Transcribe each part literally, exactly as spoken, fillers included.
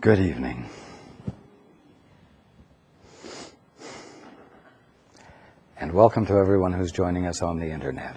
Good evening. And welcome to everyone who's joining us on the internet.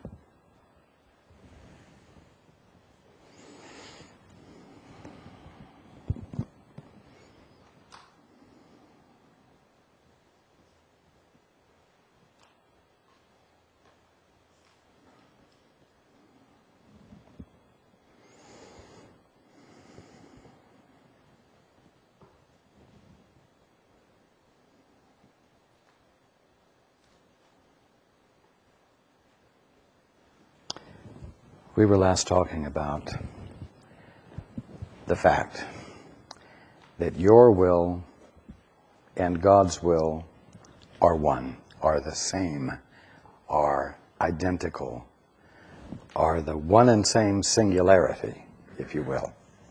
We were last talking about the fact that your will and God's will are one, are the same, are identical, are the one and same singularity, if you will.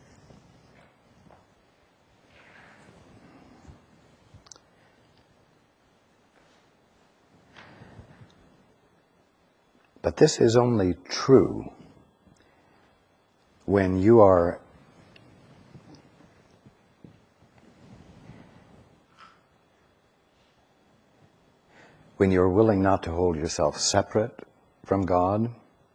But this is only true when you are when you're willing not to hold yourself separate from God,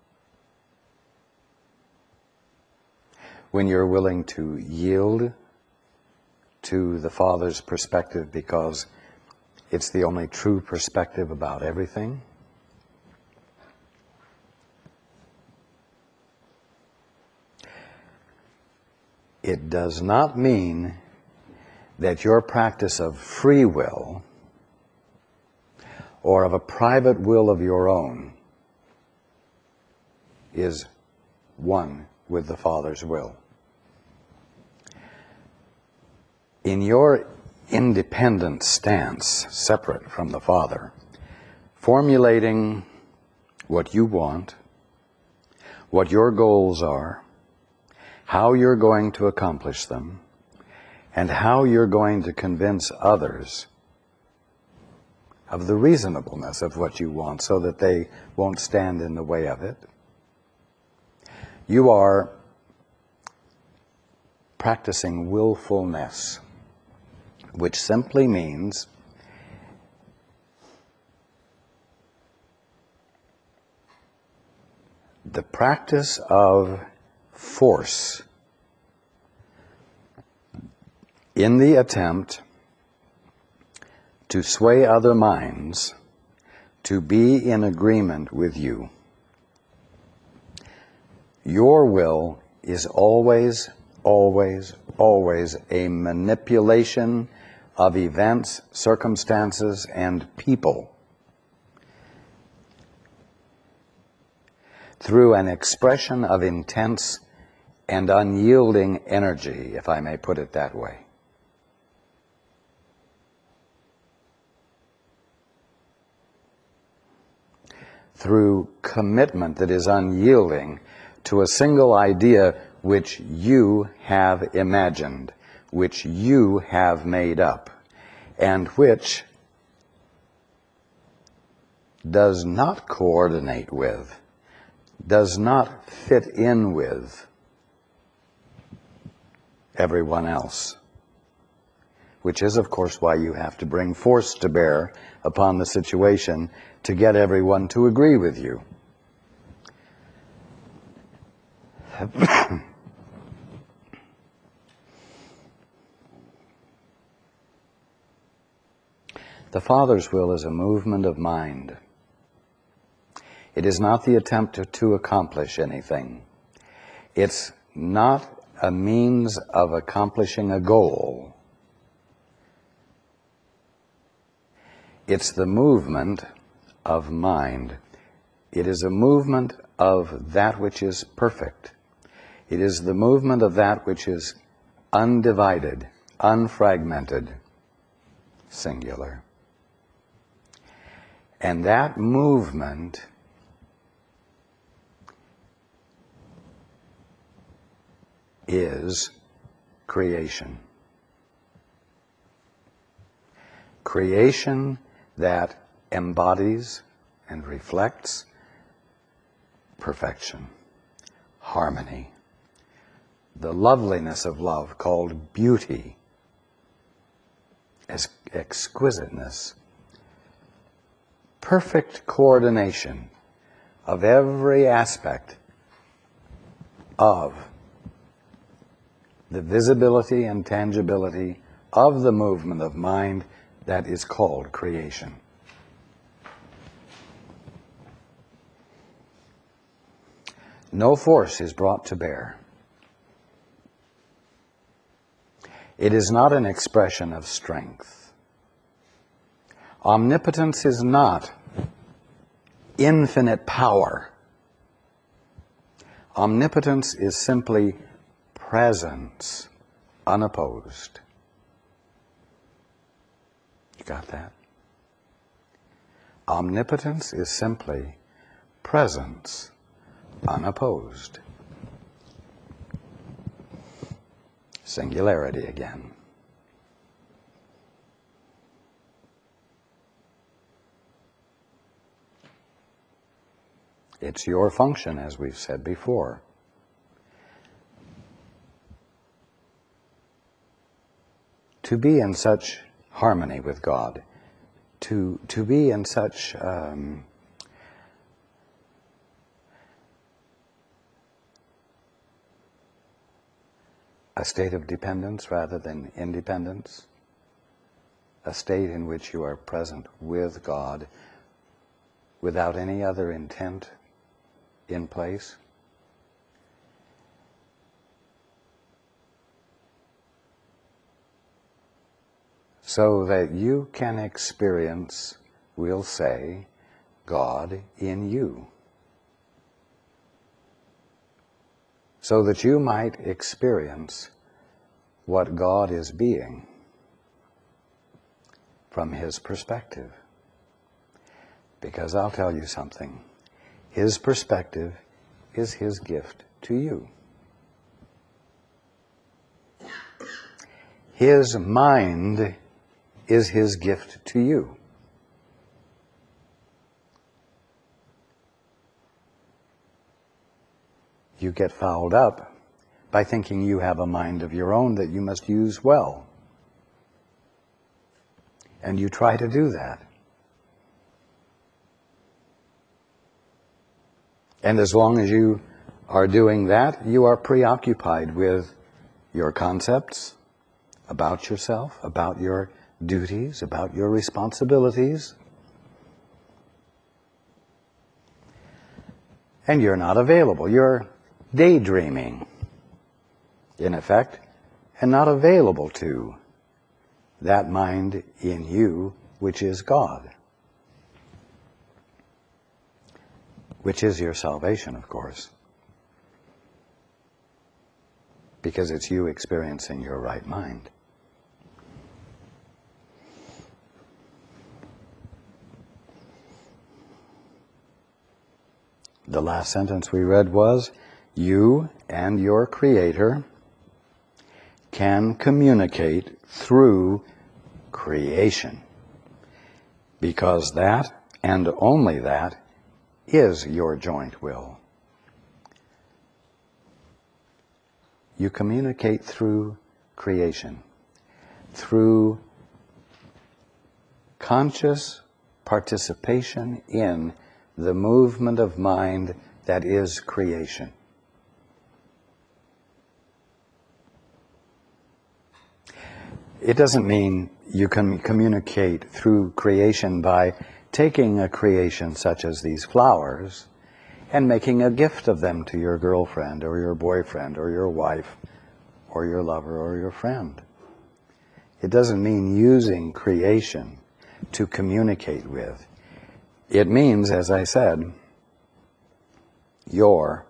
when you're willing to yield to the Father's perspective because it's the only true perspective about everything. It does not mean that your practice of free will or of a private will of your own is one with the Father's will. In your independent stance, separate from the Father, formulating what you want, what your goals are, how you're going to accomplish them, and how you're going to convince others of the reasonableness of what you want so that they won't stand in the way of it. You are practicing willfulness, which simply means the practice of force in the attempt to sway other minds to be in agreement with you. Your will is always, always, always a manipulation of events, circumstances, and people through an expression of intense and unyielding energy, if I may put it that way. Through commitment that is unyielding to a single idea which you have imagined, which you have made up, and which does not coordinate with, does not fit in with everyone else. Which is, of course, why you have to bring force to bear upon the situation to get everyone to agree with you. The Father's will is a movement of mind. It is not the attempt to, to accomplish anything. It's not a means of accomplishing a goal. It's the movement of mind. It is a movement of that which is perfect. It is the movement of that which is undivided, unfragmented, singular. And that movement is creation. Creation that embodies and reflects perfection, harmony, the loveliness of love called beauty, as exquisiteness, perfect coordination of every aspect of the visibility and tangibility of the movement of mind that is called creation. No force is brought to bear. It is not an expression of strength. Omnipotence is not infinite power. Omnipotence is simply presence, unopposed. You got that? Omnipotence is simply presence, unopposed. Singularity again. It's your function, as we've said before. To be in such harmony with God, to, to be in such um, a state of dependence rather than independence, a state in which you are present with God without any other intent in place. So that you can experience, we'll say, God in you. So that you might experience what God is being from His perspective. Because I'll tell you something, His perspective is His gift to you. His mind is His gift to you. You get fouled up by thinking you have a mind of your own that you must use well. And you try to do that. And as long as you are doing that, you are preoccupied with your concepts about yourself, about your duties, about your responsibilities. And you're not available. You're daydreaming, in effect, and not available to that mind in you, which is God, which is your salvation, of course, because it's you experiencing your right mind. The last sentence we read was, you and your Creator can communicate through creation, because that, and only that, is your joint will. You communicate through creation, through conscious participation in the movement of mind that is creation. It doesn't mean you can communicate through creation by taking a creation such as these flowers and making a gift of them to your girlfriend or your boyfriend or your wife or your lover or your friend. It doesn't mean using creation to communicate with. It means, as I said, you're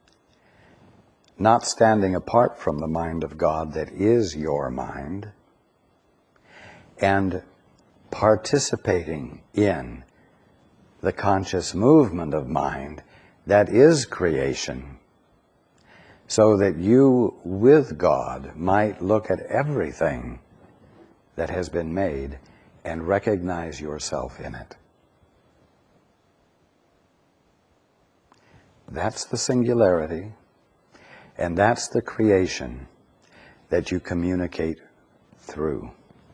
not standing apart from the mind of God that is your mind, and participating in the conscious movement of mind that is creation, so that you with God might look at everything that has been made and recognize yourself in it. That's the singularity, And that's the creation that you communicate through.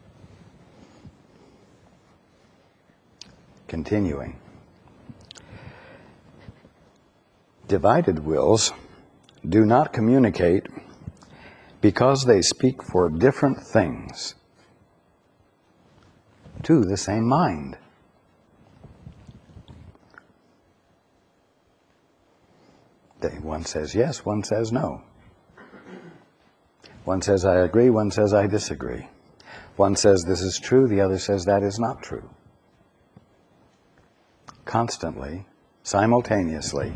Continuing. Divided wills do not communicate because they speak for different things to the same mind. One says yes, one says no. One says I agree, one says I disagree. One says this is true, the other says that is not true. Constantly, simultaneously,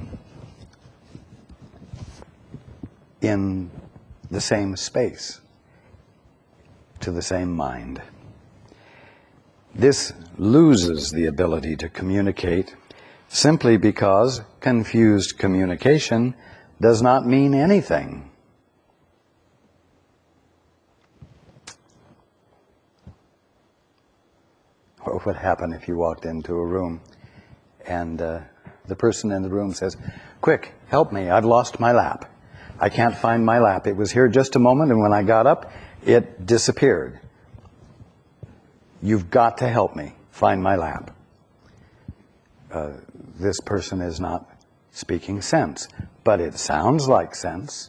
in the same space, to the same mind. This loses the ability to communicate simply because confused communication does not mean anything. What would happen if you walked into a room and uh, the person in the room says, "Quick, help me, I've lost my lap. I can't find my lap. It was here just a moment, and when I got up, it disappeared. You've got to help me find my lap." Uh, this person is not speaking sense, but it sounds like sense.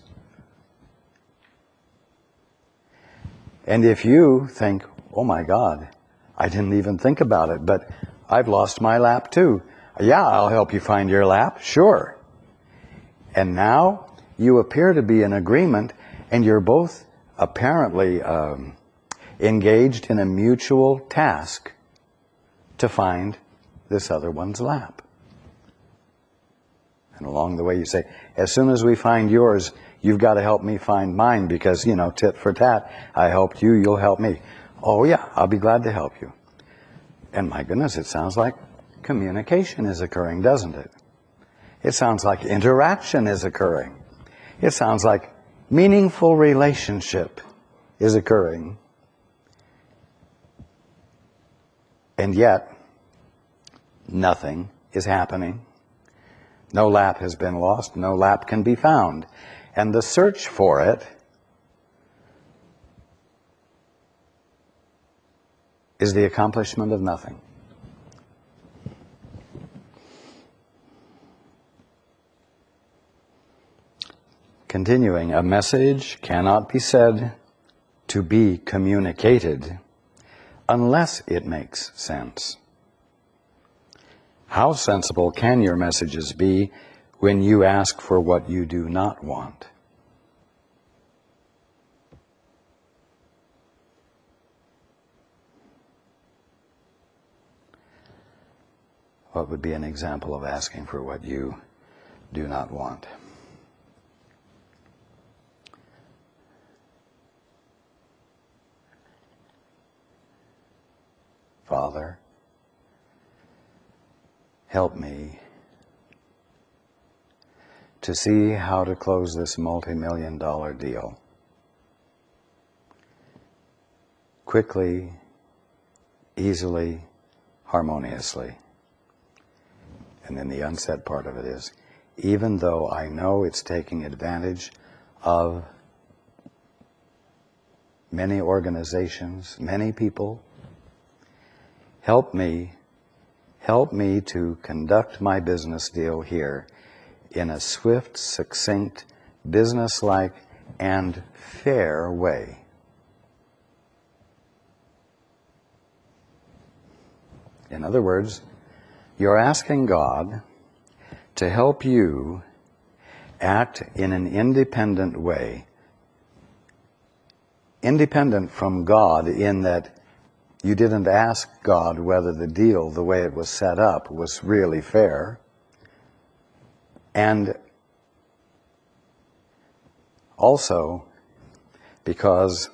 And if you think, "Oh my God, I didn't even think about it, but I've lost my lap too." "Yeah, I'll help you find your lap." "Sure." And now you appear to be in agreement, and you're both apparently um, engaged in a mutual task to find this other one's lap. And along the way you say, "As soon as we find yours, you've got to help me find mine, because, you know, tit for tat, I helped you, you'll help me." "Oh yeah, I'll be glad to help you." And my goodness, it sounds like communication is occurring, doesn't it? It sounds like interaction is occurring. It sounds like meaningful relationship is occurring. And yet, nothing is happening. No lap has been lost. No lap can be found. And the search for it is the accomplishment of nothing. Continuing, a message cannot be said to be communicated unless it makes sense. How sensible can your messages be when you ask for what you do not want? What would be an example of asking for what you do not want? "Father, help me to see how to close this multi-million dollar deal quickly, easily, harmoniously." And then the unsaid part of it is, even though I know it's taking advantage of many organizations, many people, help me, help me to conduct my business deal here in a swift, succinct, businesslike, and fair way. In other words, you're asking God to help you act in an independent way. Independent from God in that you didn't ask God whether the deal, the way it was set up, was really fair. And also because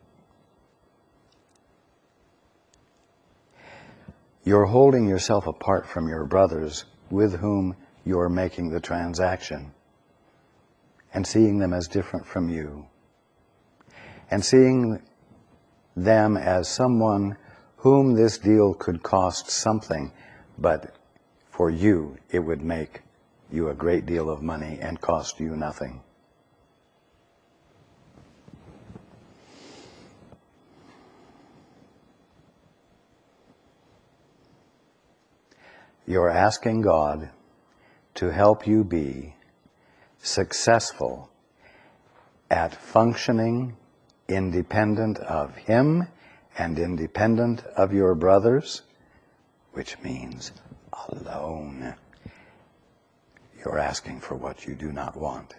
you're holding yourself apart from your brothers with whom you're making the transaction, and seeing them as different from you, and seeing them as someone whom this deal could cost something, but for you it would make you a great deal of money and cost you nothing. You're asking God to help you be successful at functioning independent of Him and independent of your brothers, which means alone. You're asking for what you do not want.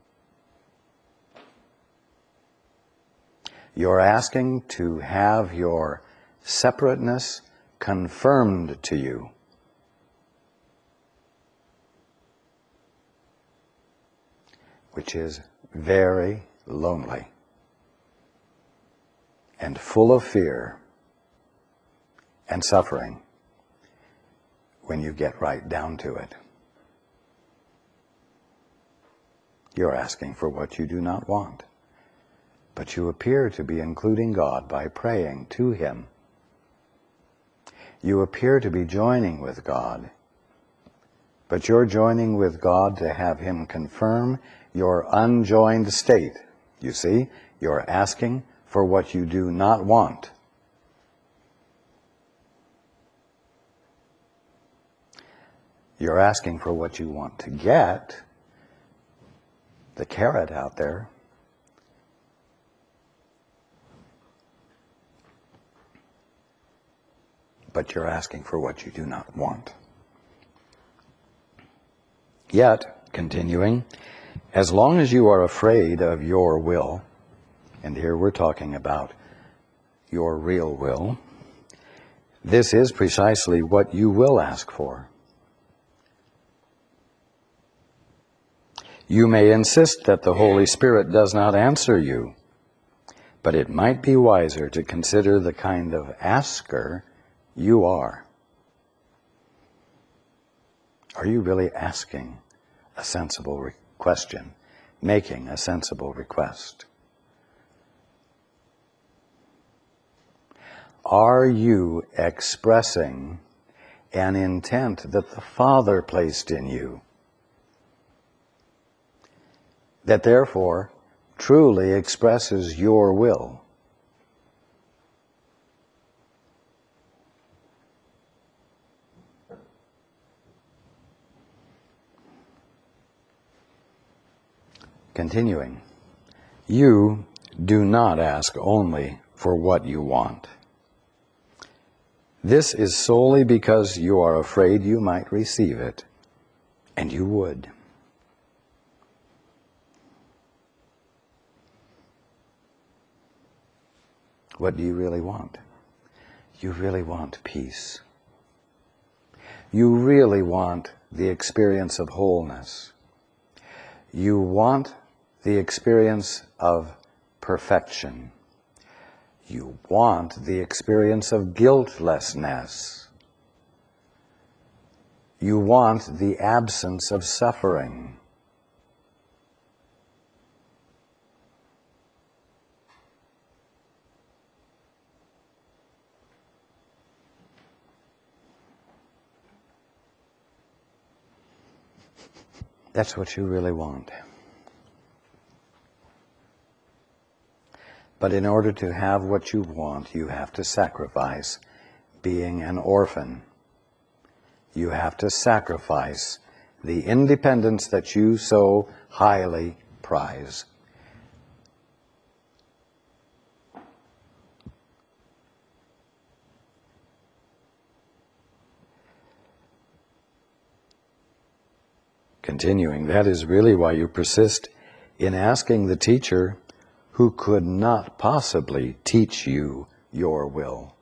You're asking to have your separateness confirmed to you. Which is very lonely and full of fear and suffering when you get right down to it. You're asking for what you do not want, but you appear to be including God by praying to Him. You appear to be joining with God, but you're joining with God to have Him confirm your unjoined state. You see, you're asking for what you do not want. You're asking for what you want to get, the carrot out there. But you're asking for what you do not want. Yet, continuing, as long as you are afraid of your will, and here we're talking about your real will, this is precisely what you will ask for. You may insist that the Holy Spirit does not answer you, but it might be wiser to consider the kind of asker you are. Are you really asking a sensible re- question, making a sensible request? Are you expressing an intent that the Father placed in you, that therefore truly expresses your will? Continuing, you do not ask only for what you want. This is solely because you are afraid you might receive it, and you would. What do you really want? You really want peace. You really want the experience of wholeness. You want the experience of perfection. You want the experience of guiltlessness. You want the absence of suffering. That's what you really want. But in order to have what you want, you have to sacrifice being an orphan. You have to sacrifice the independence that you so highly prize. Continuing, that is really why you persist in asking the teacher who could not possibly teach you your will.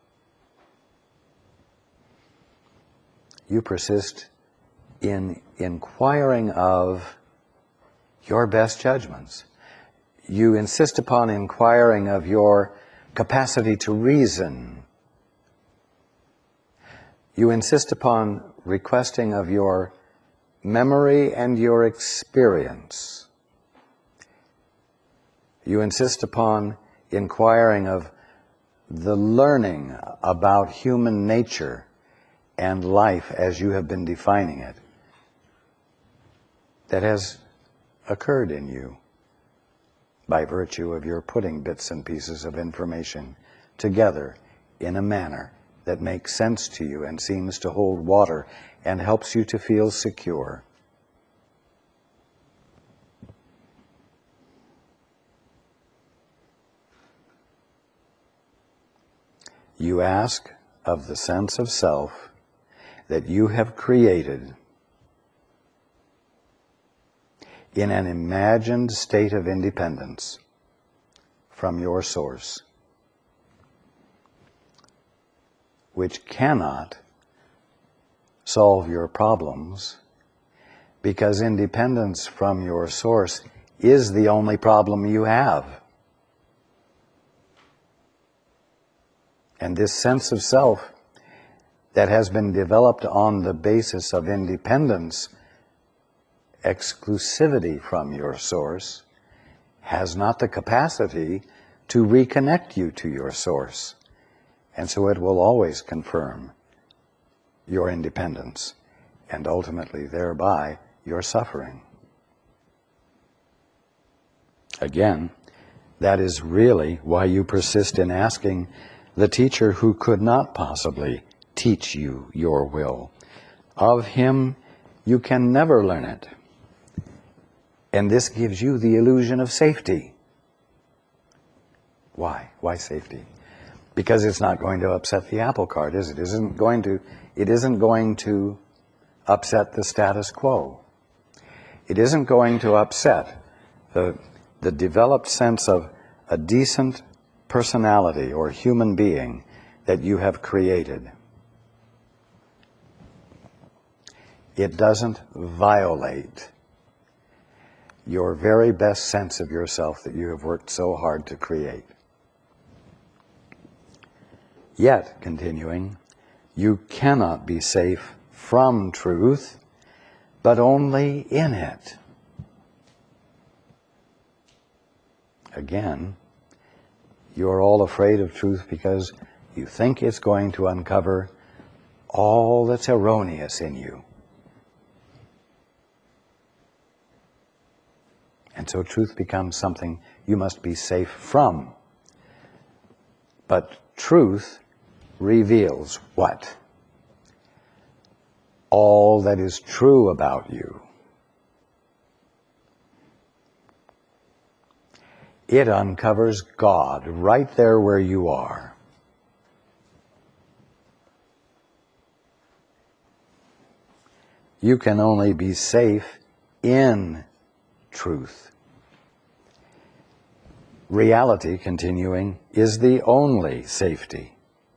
You persist in inquiring of your best judgments. You insist upon inquiring of your capacity to reason. You insist upon requesting of your memory and your experience. You insist upon inquiring of the learning about human nature and life as you have been defining it that has occurred in you by virtue of your putting bits and pieces of information together in a manner that makes sense to you and seems to hold water and helps you to feel secure. You ask of the sense of self that you have created in an imagined state of independence from your source, which cannot solve your problems, because independence from your source is the only problem you have. And this sense of self that has been developed on the basis of independence, exclusivity from your source, has not the capacity to reconnect you to your source. And so it will always confirm your independence and ultimately thereby your suffering. Again, that is really why you persist in asking the teacher who could not possibly teach you your will. Of him you can never learn it. And this gives you the illusion of safety. Why? Why safety? Because it's not going to upset the apple cart, is it? It isn't going to, it isn't going to upset the status quo. It isn't going to upset the, the developed sense of a decent personality or human being that you have created. It doesn't violate your very best sense of yourself that you have worked so hard to create. Yet, continuing, you cannot be safe from truth, but only in it. Again, you're all afraid of truth because you think it's going to uncover all that's erroneous in you. And so truth becomes something you must be safe from. But truth reveals what? All that is true about you. It uncovers God right there where you are. You can only be safe in truth. Reality, continuing, is the only safety.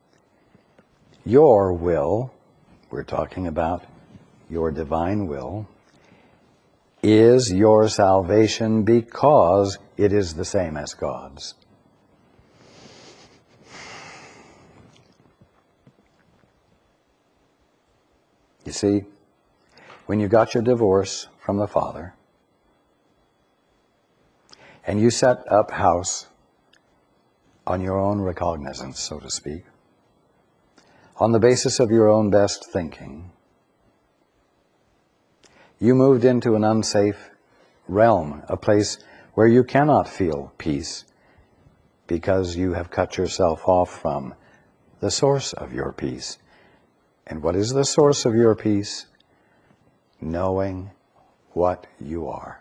Your will, we're talking about your divine will, is your salvation because it is the same as God's. You see, when you got your divorce from the father, and you set up house on your own recognizance, so to speak, on the basis of your own best thinking, you moved into an unsafe realm, a place where you cannot feel peace because you have cut yourself off from the source of your peace. And what is the source of your peace? Knowing what you are.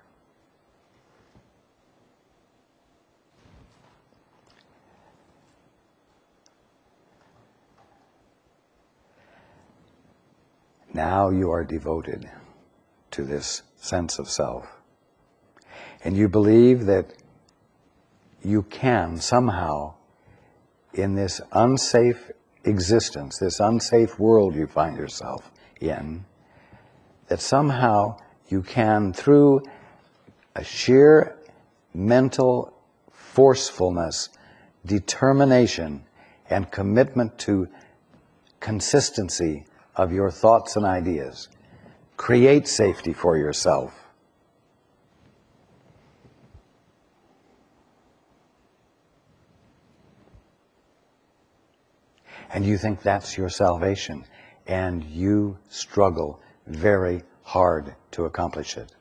Now you are devoted to this sense of self. And you believe that you can somehow, in this unsafe existence, this unsafe world you find yourself in, that somehow you can, through a sheer mental forcefulness, determination, and commitment to consistency of your thoughts and ideas, create safety for yourself. And you think that's your salvation, and you struggle very hard to accomplish it.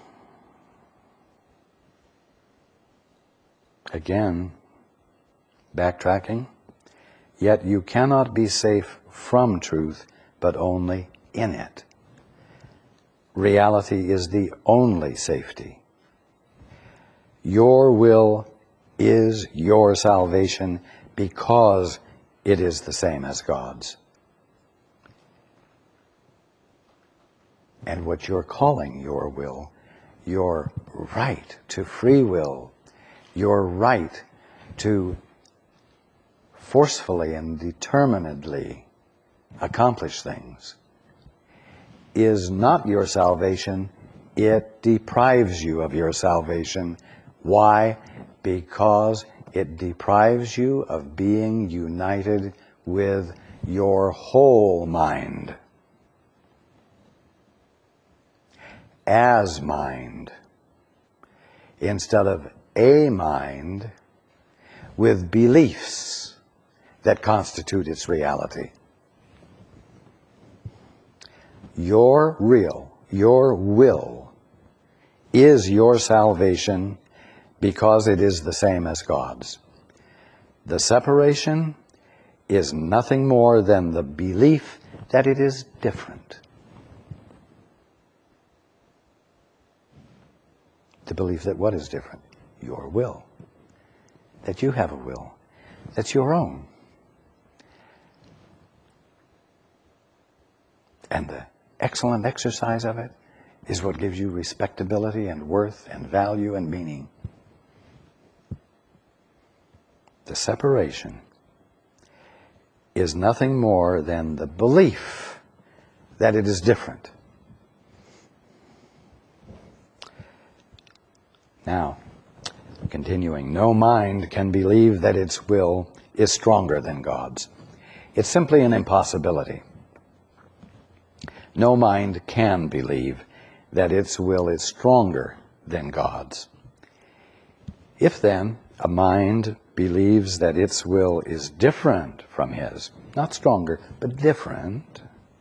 Again, backtracking, yet you cannot be safe from truth, but only in it. Reality is the only safety. Your will is your salvation because it is the same as God's. And what you're calling your will, your right to free will, your right to forcefully and determinedly accomplish things, is not your salvation. It deprives you of your salvation. Why? Because it deprives you of being united with your whole mind as mind, instead of a mind with beliefs that constitute its reality. Your real, your will is your salvation because it is the same as God's. The separation is nothing more than the belief that it is different. The belief that what is different? Your will. That you have a will. That's your own. And the excellent exercise of it is what gives you respectability and worth and value and meaning. The separation is nothing more than the belief that it is different. Now, continuing, no mind can believe that its will is stronger than God's. It's simply an impossibility. No mind can believe that its will is stronger than God's. If then a mind believes that its will is different from his, not stronger, but different,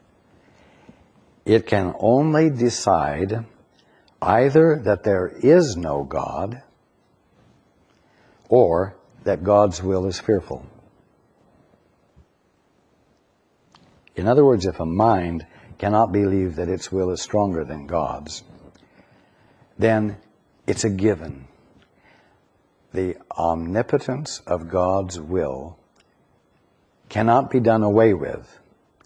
it can only decide either that there is no God or that God's will is fearful. In other words, if a mind cannot believe that its will is stronger than God's, then it's a given. The omnipotence of God's will cannot be done away with.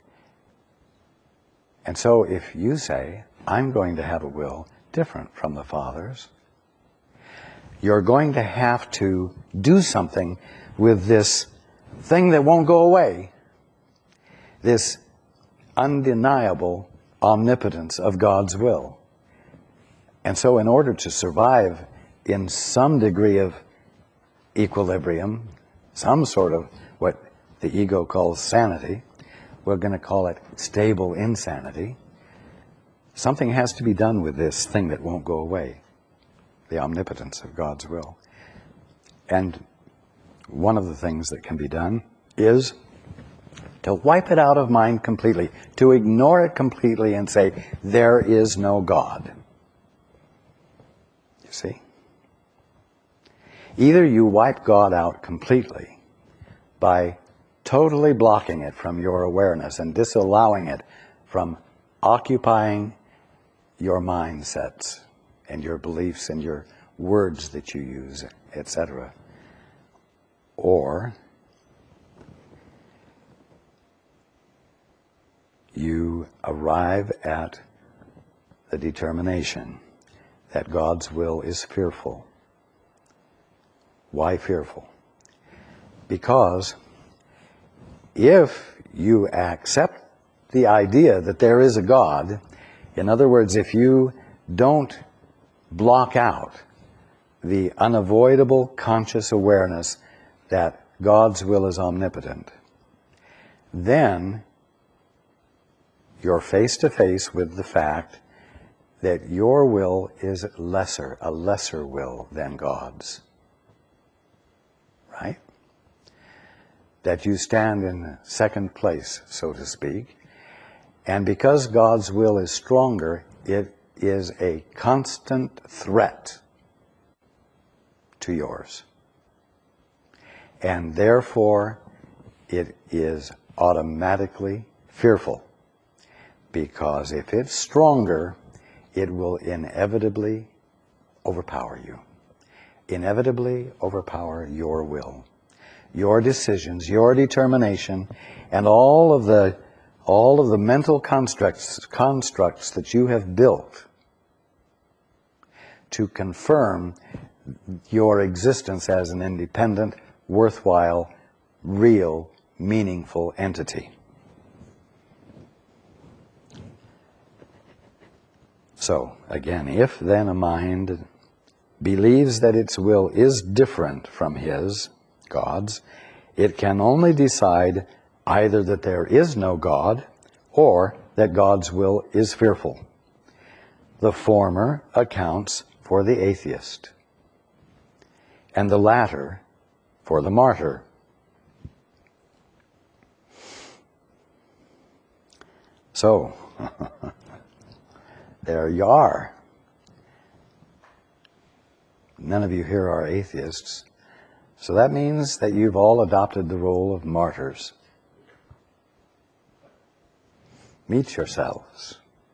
And so if you say, I'm going to have a will different from the Father's, you're going to have to do something with this thing that won't go away, this undeniable omnipotence of God's will. And so in order to survive in some degree of equilibrium, some sort of what the ego calls sanity, we're going to call it stable insanity, something has to be done with this thing that won't go away, the omnipotence of God's will. And one of the things that can be done is to wipe it out of mind completely, to ignore it completely and say, there is no God. You see? Either you wipe God out completely by totally blocking it from your awareness and disallowing it from occupying your mindsets and your beliefs and your words that you use, et cetera. Or you arrive at the determination that God's will is fearful. Why fearful? Because if you accept the idea that there is a God, in other words, if you don't block out the unavoidable conscious awareness that God's will is omnipotent, then you're face to face with the fact that your will is lesser, a lesser will than God's. Right? That you stand in second place, so to speak. And because God's will is stronger, it is a constant threat to yours. and therefore it is automatically fearful. Because if it's stronger, it will inevitably overpower you. Inevitably overpower your will, your decisions, your determination, and all of the all of the mental constructs constructs that you have built to confirm your existence as an independent, worthwhile, real, meaningful entity. So, again, if then a mind believes that its will is different from his, God's, it can only decide either that there is no God or that God's will is fearful. The former accounts for the atheist, and the latter for the martyr. So, there you are. None of you here are atheists. So that means that you've all adopted the role of martyrs. Meet yourselves.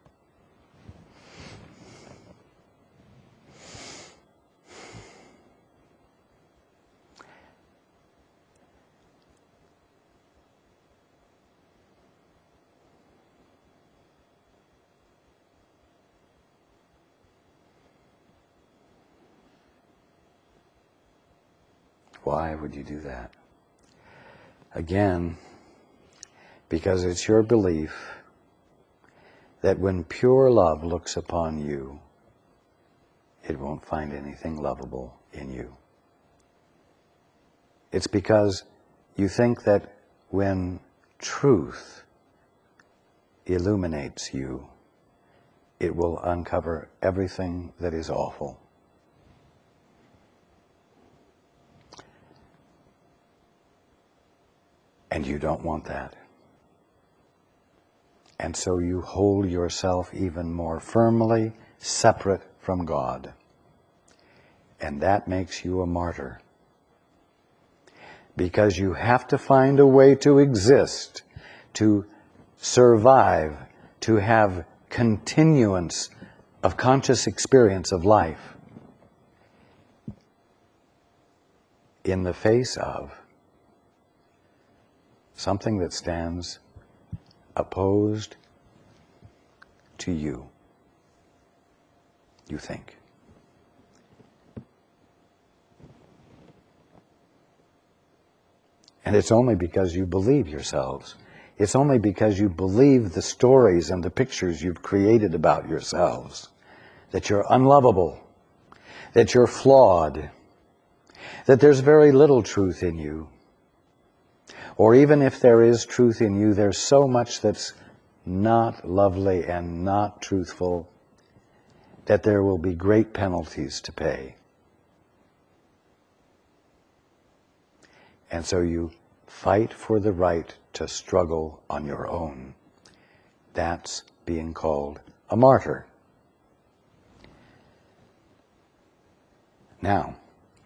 Why would you do that? Again, because it's your belief that when pure love looks upon you, it won't find anything lovable in you. It's because you think that when truth illuminates you, it will uncover everything that is awful. And you don't want that. And so you hold yourself even more firmly separate from God. And that makes you a martyr. Because you have to find a way to exist, to survive, to have continuance of conscious experience of life in the face of something that stands opposed to you, you think. And it's only because you believe yourselves. It's only because you believe the stories and the pictures you've created about yourselves that you're unlovable, that you're flawed, that there's very little truth in you. Or even if there is truth in you, there's so much that's not lovely and not truthful that there will be great penalties to pay. And so you fight for the right to struggle on your own. That's being called a martyr. Now,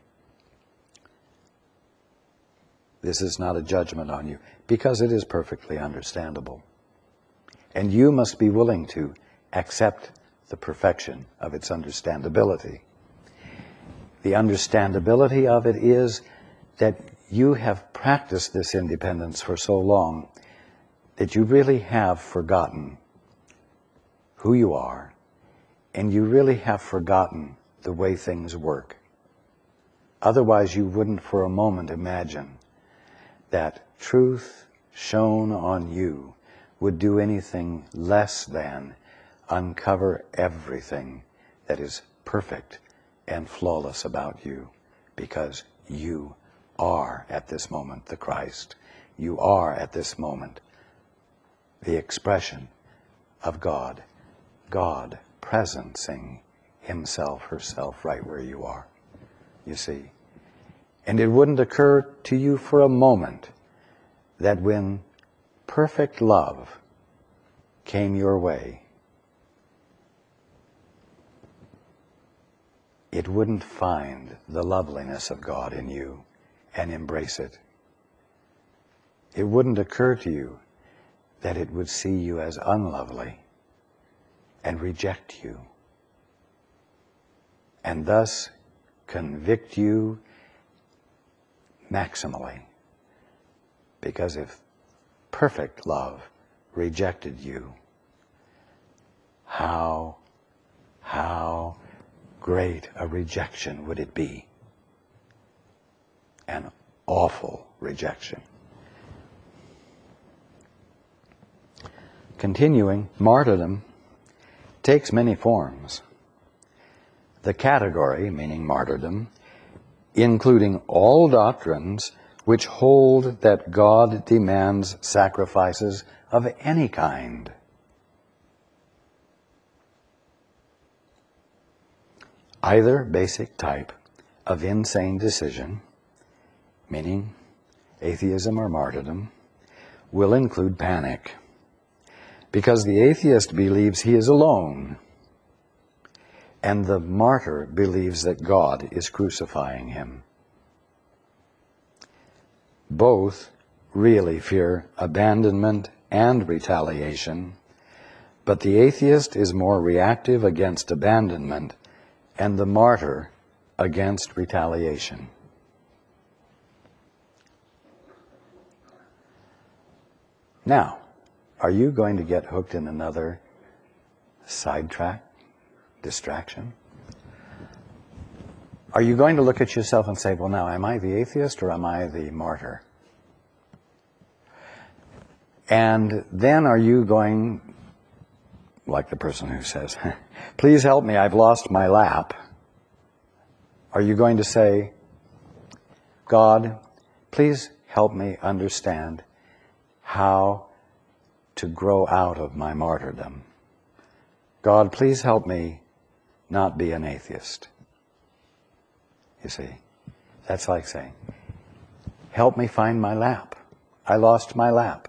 this is not a judgment on you, because it is perfectly understandable. And you must be willing to accept the perfection of its understandability. The understandability of it is that you have practiced this independence for so long that you really have forgotten who you are, and you really have forgotten the way things work. Otherwise, you wouldn't for a moment imagine that truth shown on you would do anything less than uncover everything that is perfect and flawless about you, because you are at this moment the Christ. You are at this moment the expression of God. God presencing himself, herself, right where you are, you see. And it wouldn't occur to you for a moment that when perfect love came your way, it wouldn't find the loveliness of God in you and embrace it. It wouldn't occur to you that it would see you as unlovely and reject you, and thus convict you maximally. Because if perfect love rejected you, how, how great a rejection would it be? An awful rejection. Continuing, martyrdom takes many forms. The category, meaning martyrdom, including all doctrines which hold that God demands sacrifices of any kind. Either basic type of insane decision, meaning atheism or martyrdom, will include panic, because the atheist believes he is alone, and the martyr believes that God is crucifying him. Both really fear abandonment and retaliation, but the atheist is more reactive against abandonment and the martyr against retaliation. Now, are you going to get hooked in another sidetrack, distraction? Are you going to look at yourself and say, well, now, am I the atheist or am I the martyr? And then are you going, like the person who says, please help me, I've lost my lap. Are you going to say, God, please help me understand how to grow out of my martyrdom? God, please help me not be an atheist. You see, that's like saying, help me find my lap. I lost my lap.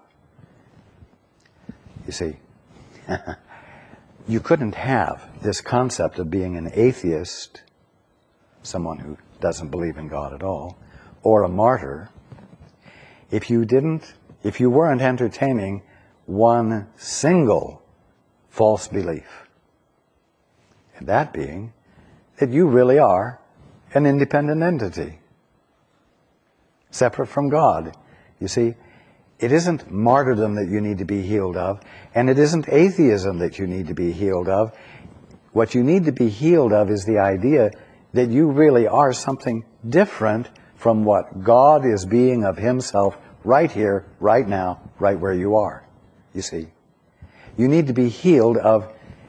You see, you couldn't have this concept of being an atheist, someone who doesn't believe in God at all, or a martyr, if you didn't, if you weren't entertaining one single false belief. And that being that you really are an independent entity, separate from God. You see, it isn't martyrdom that you need to be healed of, and it isn't atheism that you need to be healed of. What you need to be healed of is the idea that you really are something different from what God is being of himself right here, right now, right where you are. You see, you need to be healed of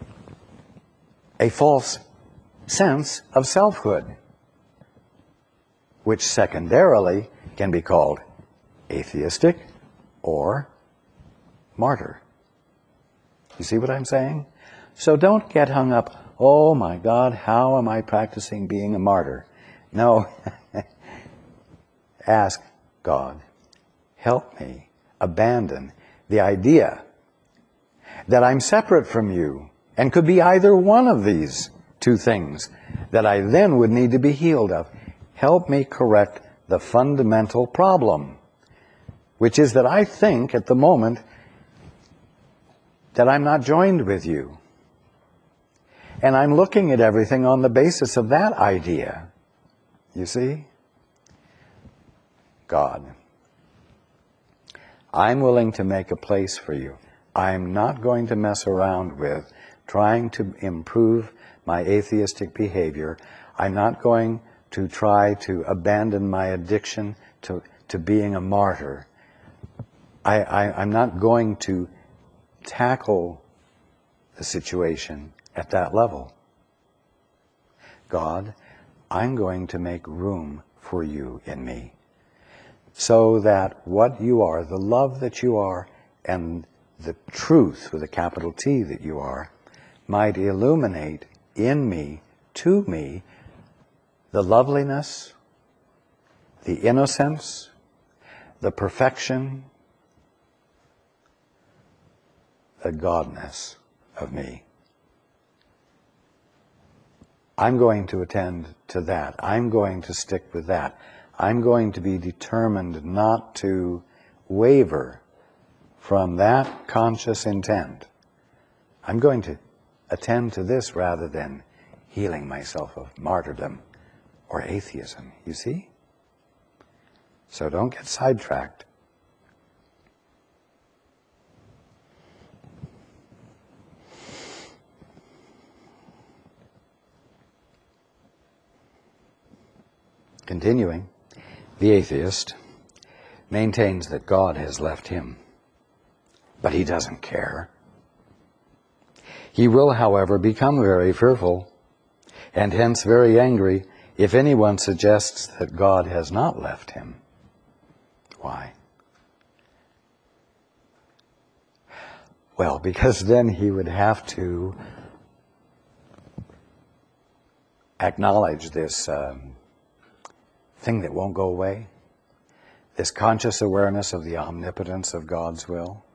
a false sense of selfhood, which secondarily can be called atheistic or martyr. You see what I'm saying? So don't get hung up, oh my God, how am I practicing being a martyr? No. Ask God, help me abandon the idea that I'm separate from you and could be either one of these two things that I then would need to be healed of. Help me correct the fundamental problem, which is that I think at the moment that I'm not joined with you. And I'm looking at everything on the basis of that idea. You see? God, I'm willing to make a place for you. I'm not going to mess around with trying to improve my atheistic behavior. I'm not going to try to abandon my addiction to, to being a martyr. I, I, I'm not going to tackle the situation at that level. God, I'm going to make room for you in me, so that what you are, the love that you are, and the truth with a capital T that you are, might illuminate in me, to me, the loveliness, the innocence, the perfection, the godness of me. I'm going to attend to that. I'm going to stick with that. I'm going to be determined not to waver from that conscious intent. I'm going to attend to this rather than healing myself of martyrdom or atheism, you see? So don't get sidetracked. Continuing, the atheist maintains that God has left him, but he doesn't care. He will, however, become very fearful and hence very angry if anyone suggests that God has not left him. Why? Well, because then he would have to acknowledge this um, thing that won't go away, this conscious awareness of the omnipotence of God's will.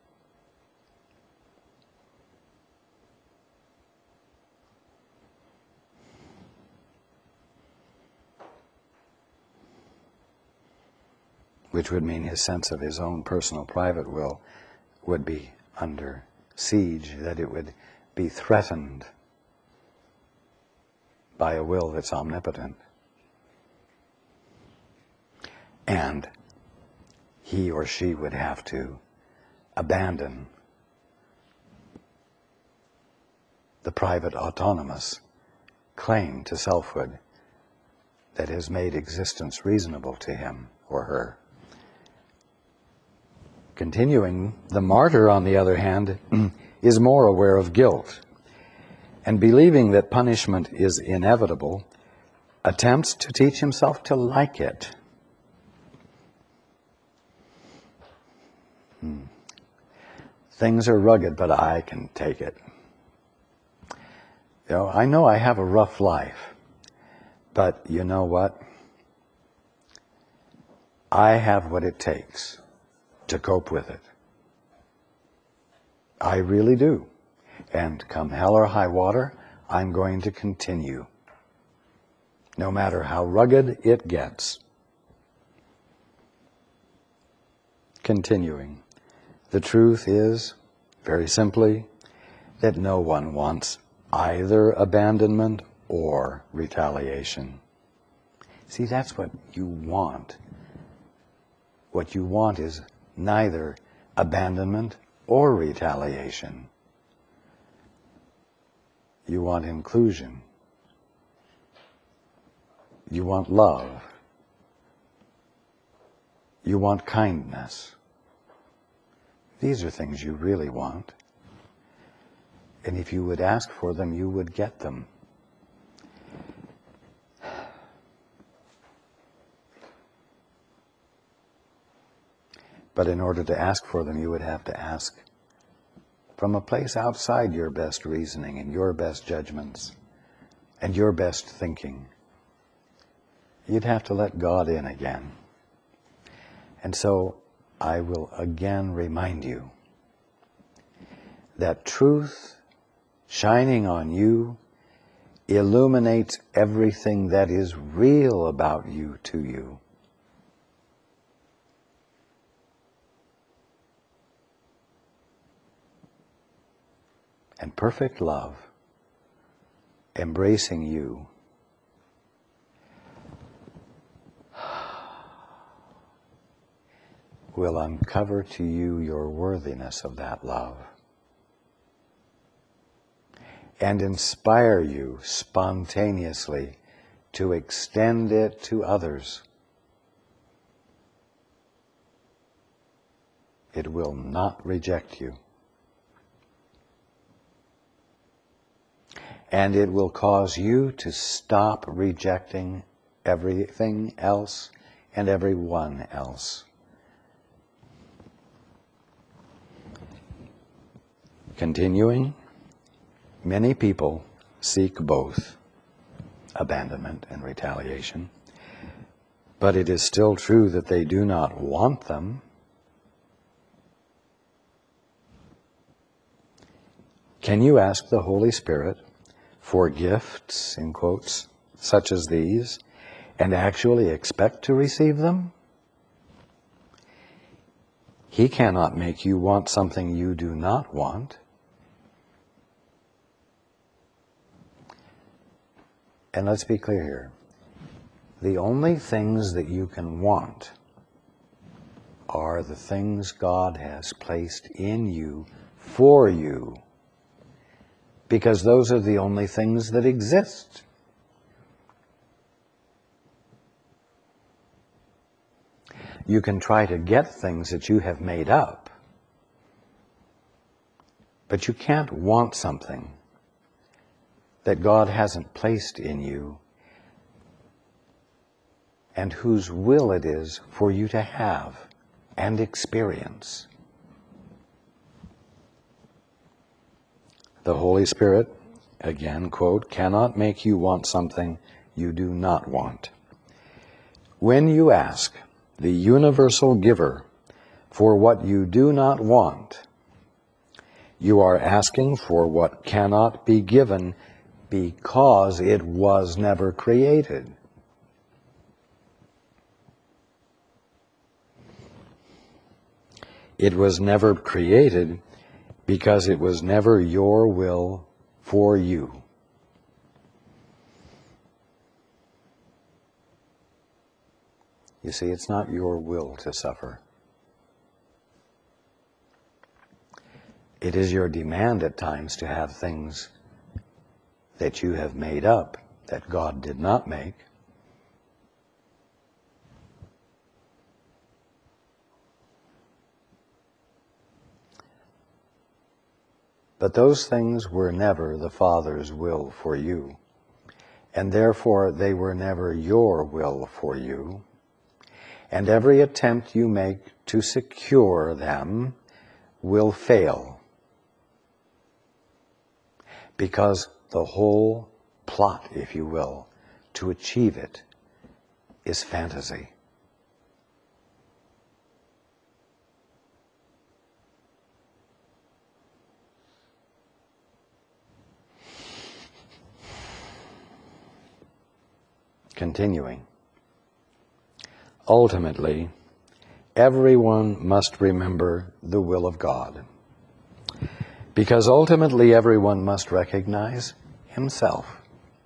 Which would mean his sense of his own personal private will would be under siege, that it would be threatened by a will that's omnipotent. And he or she would have to abandon the private autonomous claim to selfhood that has made existence reasonable to him or her. Continuing, the martyr, on the other hand, is more aware of guilt, and believing that punishment is inevitable, attempts to teach himself to like it. Hmm. Things are rugged, but I can take it. You know, I know I have a rough life, but you know what? I have what it takes to cope with it. I really do. And come hell or high water, I'm going to continue, no matter how rugged it gets. Continuing, the truth is, very simply, that no one wants either abandonment or retaliation. See, that's what you want. What you want is neither abandonment or retaliation. You want inclusion. You want love. You want kindness. These are things you really want. And if you would ask for them, you would get them. But in order to ask for them, you would have to ask from a place outside your best reasoning and your best judgments and your best thinking. You'd have to let God in again. And so I will again remind you that truth shining on you illuminates everything that is real about you to you. And perfect love, embracing you, will uncover to you your worthiness of that love and inspire you spontaneously to extend it to others. It will not reject you. And it will cause you to stop rejecting everything else and everyone else. Continuing, many people seek both abandonment and retaliation, but it is still true that they do not want them. Can you ask the Holy Spirit for gifts, in quotes, such as these, and actually expect to receive them? He cannot make you want something you do not want. And let's be clear here. The only things that you can want are the things God has placed in you for you, because those are the only things that exist. You can try to get things that you have made up, but you can't want something that God hasn't placed in you and whose will it is for you to have and experience. The Holy Spirit, again, quote, cannot make you want something you do not want. When you ask the universal giver for what you do not want, you are asking for what cannot be given because it was never created. It was never created because it was never your will for you. You see, it's not your will to suffer. It is your demand at times to have things that you have made up that God did not make. But those things were never the Father's will for you, and therefore they were never your will for you. And every attempt you make to secure them will fail, because the whole plot, if you will, to achieve it is fantasy. Continuing. Ultimately, everyone must remember the will of God, because ultimately everyone must recognize himself.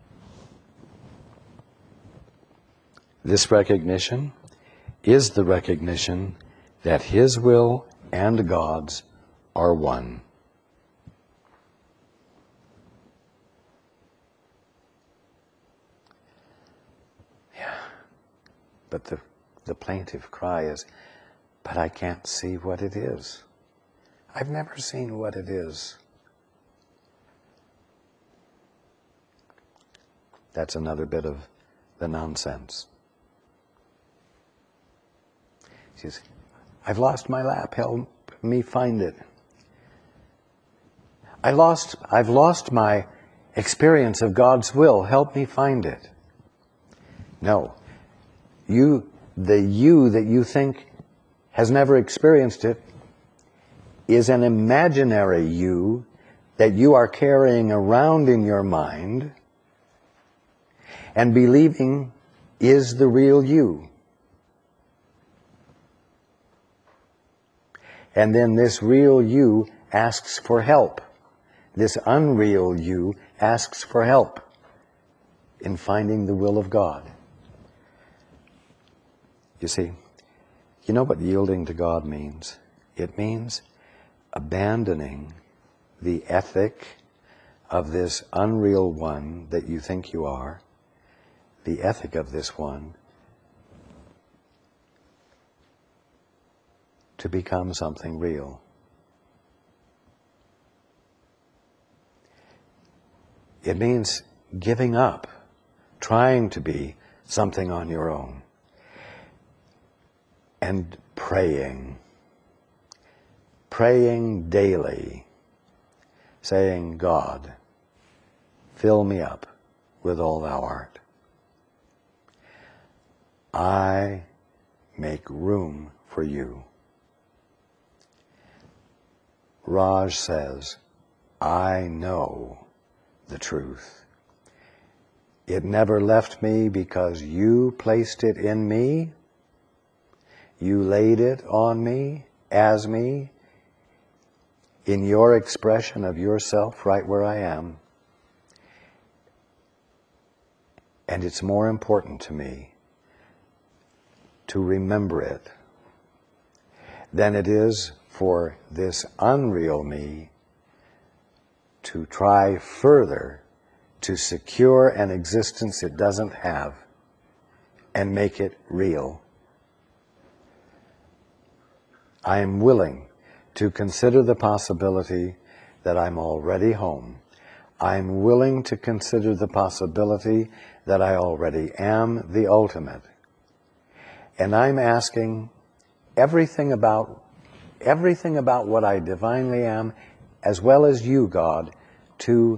This recognition is the recognition that his will and God's are one. Yeah, but the The plaintive cry is, but I can't see what it is. I've never seen what it is. That's another bit of the nonsense. She says, I've lost my lap, help me find it. I lost, I've lost my experience of God's will, help me find it. No, you... The you that you think has never experienced it is an imaginary you that you are carrying around in your mind and believing is the real you. And then this real you asks for help. This unreal you asks for help in finding the will of God. You see, you know what yielding to God means? It means abandoning the ethic of this unreal one that you think you are, the ethic of this one, to become something real. It means giving up, trying to be something on your own. And praying, praying daily, saying, God, fill me up with all thou art. I make room for you. Raj says, I know the truth. It never left me because you placed it in me. You laid it on me, as me, in your expression of yourself right where I am. And it's more important to me to remember it than it is for this unreal me to try further to secure an existence it doesn't have and make it real. I am willing to consider the possibility that I'm already home. I'm willing to consider the possibility that I already am the ultimate. And I'm asking everything about, everything about what I divinely am, as well as you, God, to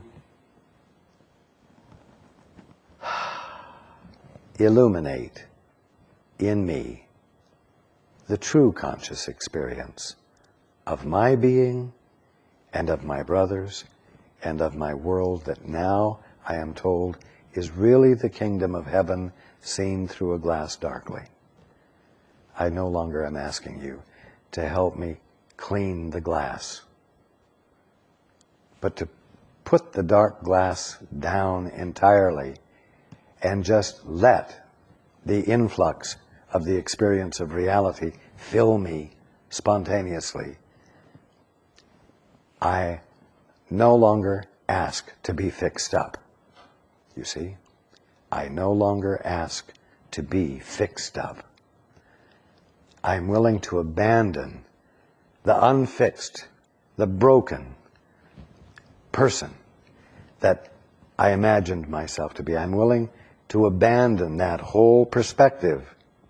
illuminate in me the true conscious experience of my being and of my brothers and of my world that now, I am told, is really the kingdom of heaven seen through a glass darkly. I no longer am asking you to help me clean the glass, but to put the dark glass down entirely and just let the influx of the experience of reality fill me spontaneously. I no longer ask to be fixed up. You see? I no longer ask to be fixed up. I'm willing to abandon the unfixed, the broken person that I imagined myself to be. I'm willing to abandon that whole perspective.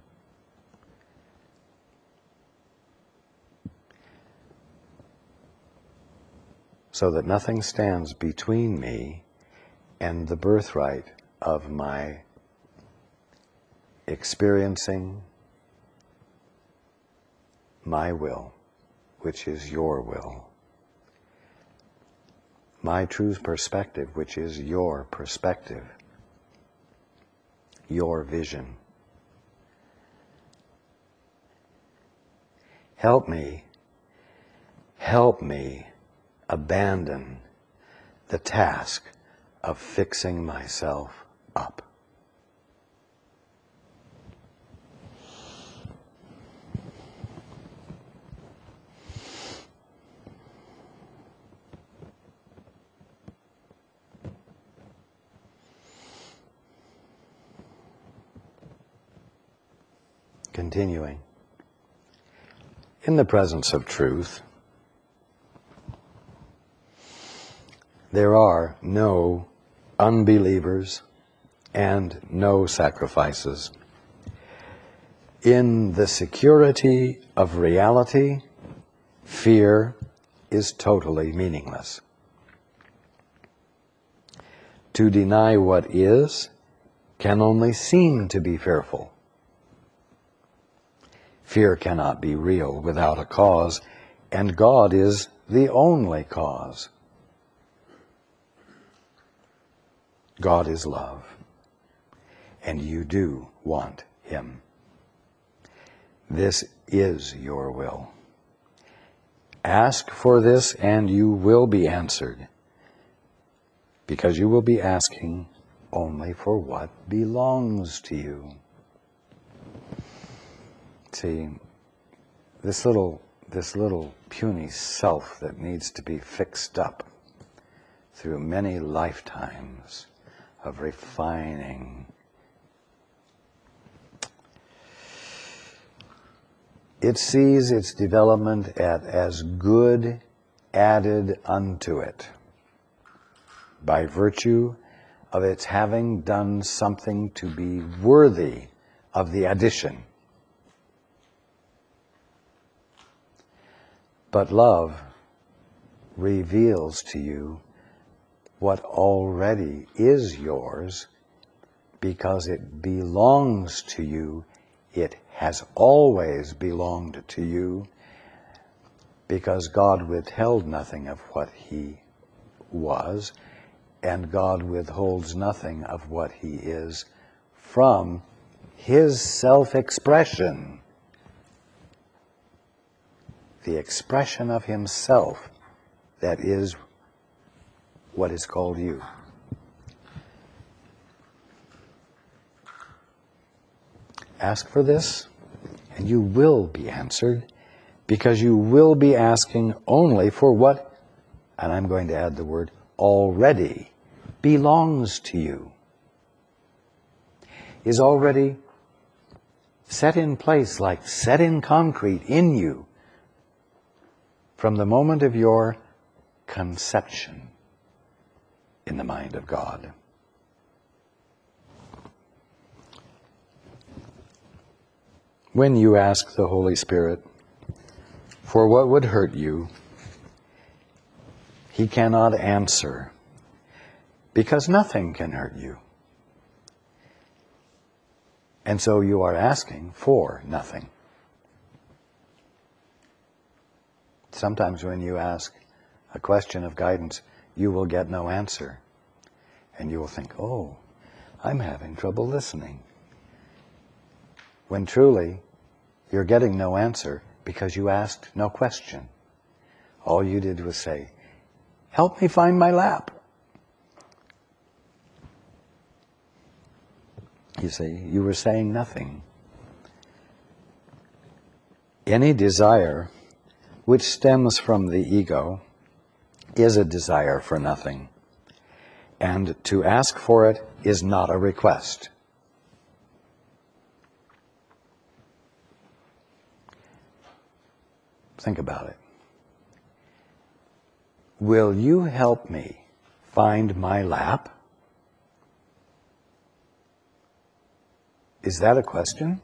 So that nothing stands between me and the birthright of my experiencing my will, which is your will. My true perspective, which is your perspective, your vision. Help me, help me abandon the task of fixing myself up. Continuing. In the presence of truth, there are no unbelievers and no sacrifices. In the security of reality, fear is totally meaningless. To deny what is can only seem to be fearful. Fear cannot be real without a cause, and God is the only cause. God is love, and you do want Him. This is your will. Ask for this and you will be answered, because you will be asking only for what belongs to you. See, this little, this little puny self that needs to be fixed up through many lifetimes of refining, it sees its development at as good added unto it by virtue of its having done something to be worthy of the addition. But love reveals to you what already is yours because it belongs to you. It has always belonged to you because God withheld nothing of what He was, And God withholds nothing of what he is from his self-expression. The expression of himself, that is what is called you. Ask for this, and you will be answered, because you will be asking only for what, and I'm going to add the word, already belongs to you, is already set in place, like set in concrete in you, from the moment of your conception in the mind of God. When you ask the Holy Spirit for what would hurt you, he cannot answer, because nothing can hurt you. And so you are asking for nothing. Sometimes when you ask a question of guidance, you will get no answer. And you will think, oh, I'm having trouble listening. When truly, you're getting no answer because you asked no question. All you did was say, help me find my lap. You see, you were saying nothing. Any desire which stems from the ego is a desire for nothing. And to ask for it is not a request. Think about it. Will you help me find my lap? Is that a question?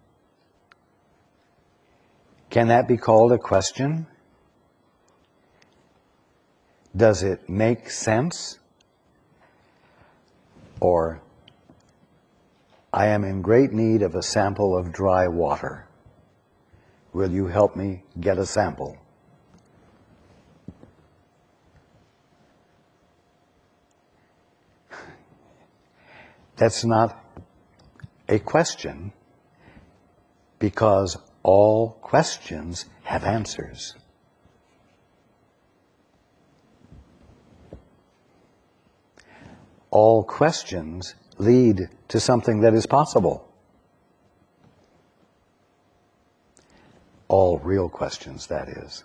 Can that be called a question? Does it make sense? Or, I am in great need of a sample of dry water. Will you help me get a sample? That's not a question, because all questions have answers. All questions lead to something that is possible. All real questions, that is.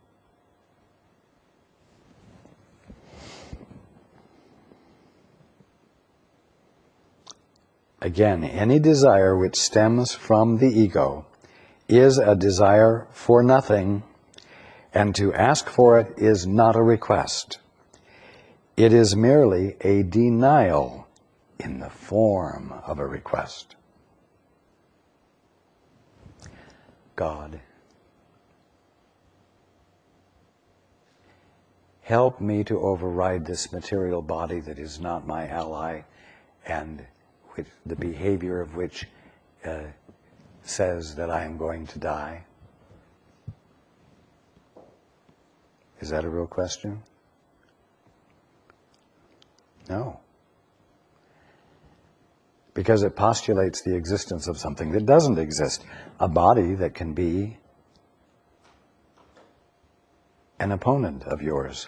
Again, any desire which stems from the ego is a desire for nothing, and to ask for it is not a request. It is merely a denial in the form of a request. God, help me to override this material body that is not my ally, and with the behavior of which uh, says that I am going to die. Is that a real question? No. Because it postulates the existence of something that doesn't exist. A body that can be an opponent of yours,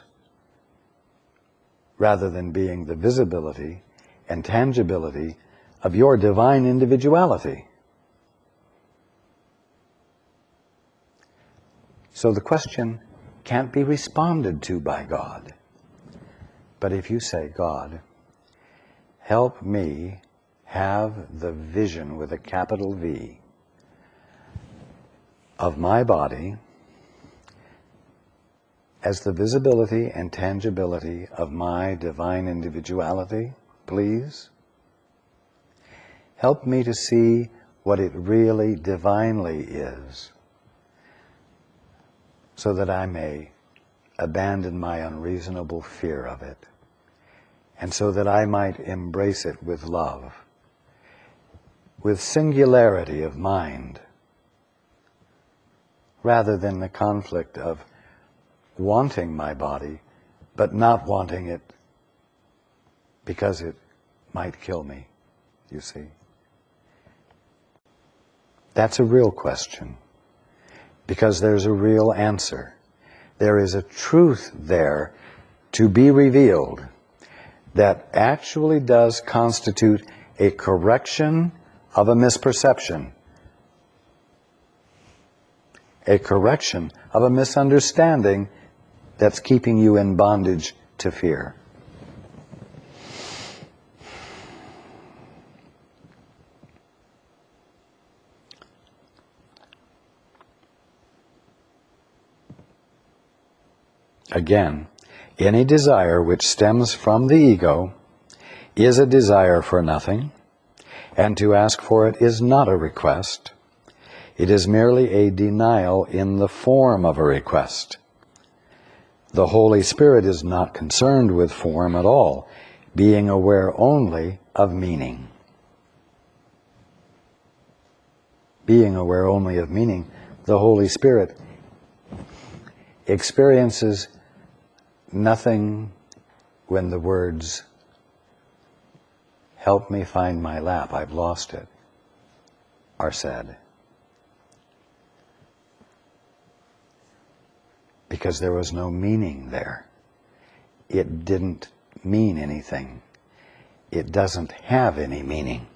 rather than being the visibility and tangibility of your divine individuality. So the question can't be responded to by God. But if you say, God, help me have the vision with a capital V of my body as the visibility and tangibility of my divine individuality, please. Help me to see what it really divinely is, so that I may abandon my unreasonable fear of it, and so that I might embrace it with love, with singularity of mind, rather than the conflict of wanting my body, but not wanting it because it might kill me, you see. That's a real question, because there's a real answer. There is a truth there to be revealed that actually does constitute a correction of a misperception, a correction of a misunderstanding that's keeping you in bondage to fear. Again, any desire which stems from the ego is a desire for nothing, and to ask for it is not a request. It is merely a denial in the form of a request. The Holy Spirit is not concerned with form at all, being aware only of meaning. Being aware only of meaning, the Holy Spirit experiences nothing when the words, "Help me find my lap, I've lost it," are said. Because there was no meaning there. It didn't mean anything. It doesn't have any meaning.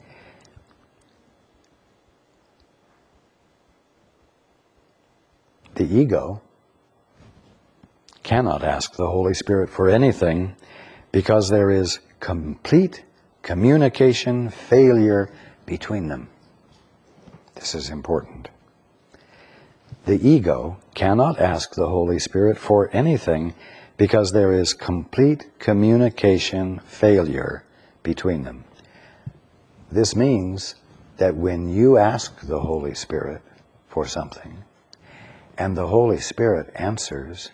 The ego cannot ask the Holy Spirit for anything because there is complete communication failure between them. This is important. The ego cannot ask the Holy Spirit for anything because there is complete communication failure between them. This means that when you ask the Holy Spirit for something, and the Holy Spirit answers,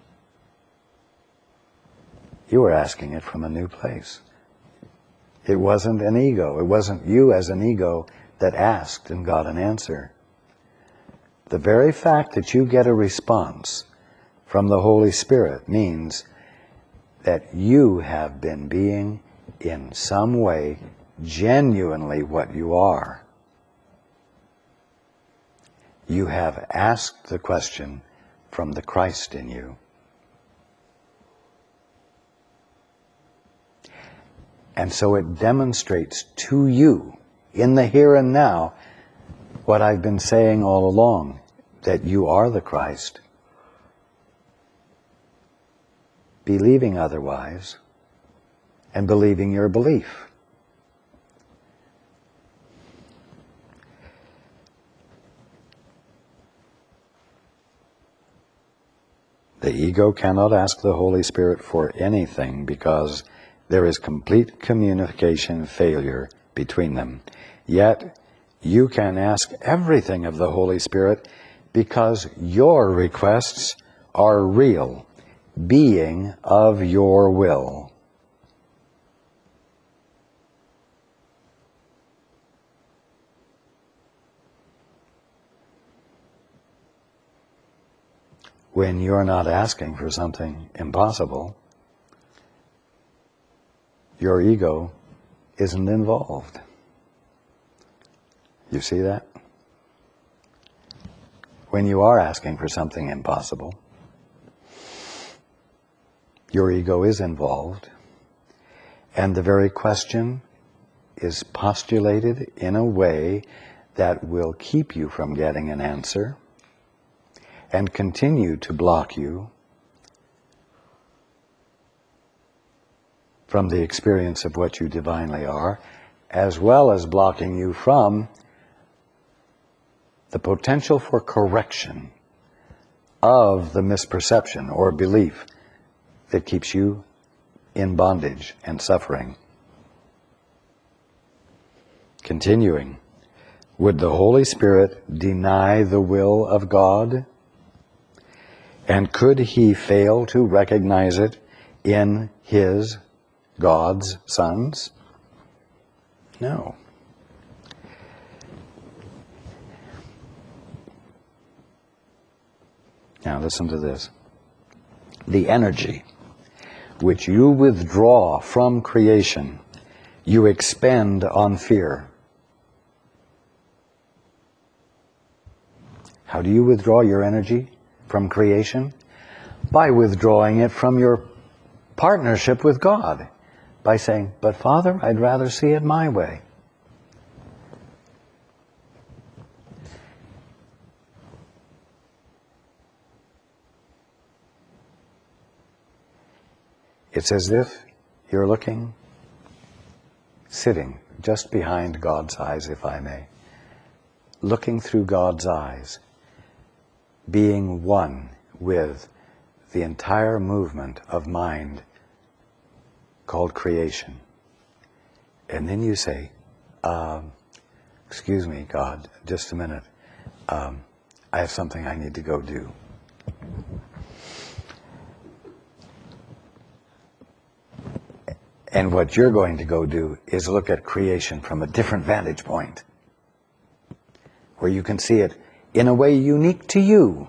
you were asking it from a new place. It wasn't an ego. It wasn't you as an ego that asked and got an answer. The very fact that you get a response from the Holy Spirit means that you have been being, in some way, genuinely what you are. You have asked the question from the Christ in you. And so it demonstrates to you, in the here and now, what I've been saying all along, that you are the Christ. Believing otherwise, and believing your belief. The ego cannot ask the Holy Spirit for anything because there is complete communication failure between them. Yet, you can ask everything of the Holy Spirit because your requests are real, being of your will. When you're not asking for something impossible, your ego isn't involved. You see that? When you are asking for something impossible, your ego is involved, and the very question is postulated in a way that will keep you from getting an answer and continue to block you from the experience of what you divinely are, as well as blocking you from the potential for correction of the misperception or belief that keeps you in bondage and suffering. Continuing, would the Holy Spirit deny the will of God? And could he fail to recognize it in his, God's sons? No. Now listen to this. The energy which you withdraw from creation, you expend on fear. How do you withdraw your energy from creation? By withdrawing it from your partnership with God. By saying, but Father, I'd rather see it my way. It's as if you're looking, sitting just behind God's eyes, if I may, looking through God's eyes, being one with the entire movement of mind called creation. And then you say, um, excuse me, God, just a minute. Um, I have something I need to go do. And what you're going to go do is look at creation from a different vantage point, where you can see it in a way unique to you.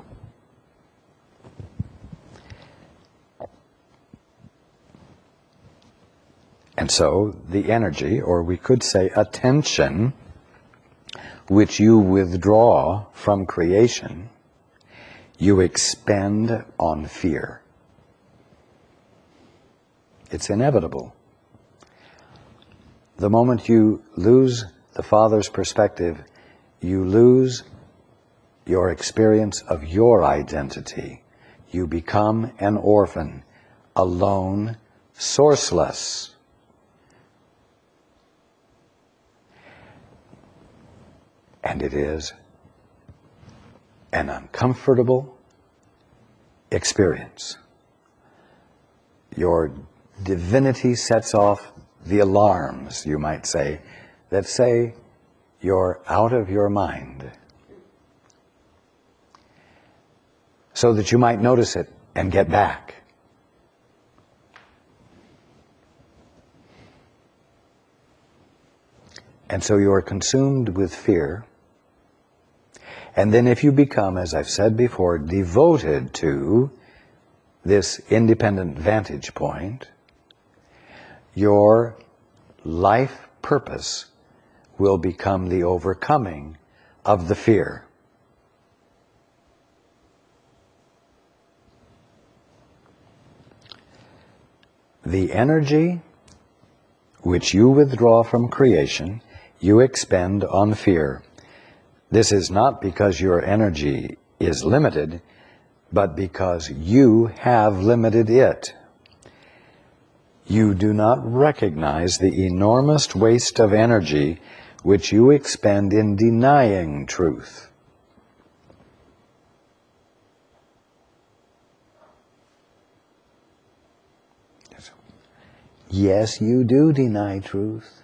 And so the energy, or we could say attention, which you withdraw from creation, you expend on fear. It's inevitable. The moment you lose the Father's perspective, you lose your experience of your identity. You become an orphan, alone, sourceless. And it is an uncomfortable experience. Your divinity sets off the alarms, you might say, that say you're out of your mind, so that you might notice it and get back. And so you are consumed with fear. And then if you become, as I've said before, devoted to this independent vantage point, your life purpose will become the overcoming of the fear. The energy which you withdraw from creation, you expend on fear. This is not because your energy is limited, but because you have limited it. You do not recognize the enormous waste of energy which you expend in denying truth. Yes, you do deny truth.